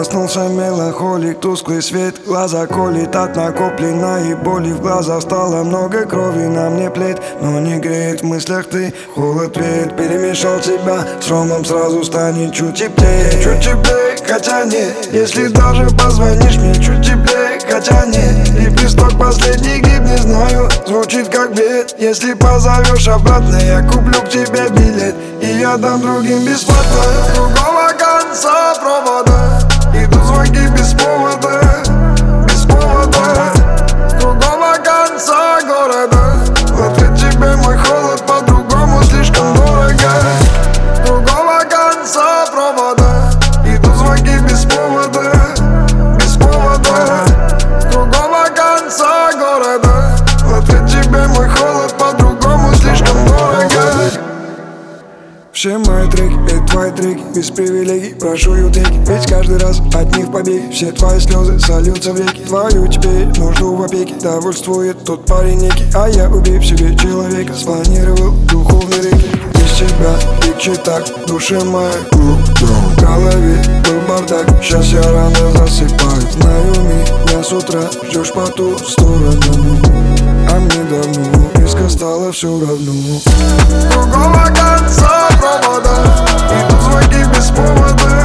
Проснулся меланхолик, тусклый свет, глаза колет от накопленной боли. В глазах стало много крови, на мне плеть, но не греет в мыслях ты. Холод веет, перемешал тебя с ромом, сразу станет чуть теплее, хотя нет. Если даже позвонишь мне, чуть теплее, хотя нет. Лепесток последний гибнет, знаю, звучит как бред. Если позовешь обратно, я куплю к тебе билет, и я дам другим бесплатно. С другого конца провода идут звонки без повода, без повода. С другого конца города в ответ тебе мой холод, по-другому слишком дорого. С другого конца провода идут звонки без повода, без повода. С другого конца города в ответ тебе мой холод, по-другому слишком дорого. Все мои треки, это твои треки, без привилегий, прошу ютеки. Ведь каждый раз от них побеги, все твои слезы сольются в реки. Твою теперь нужду в опеке, довольствует тот парень некий. А я, убив себе человека, спланировал духовный реки. Без тебя, легче так, душе моей, в голове был бардак. Сейчас я рано засыпаю, знаю, меня с утра ждешь по ту сторону. А мне давно близко стало все равно. С другого конца провода идут звонки без повода.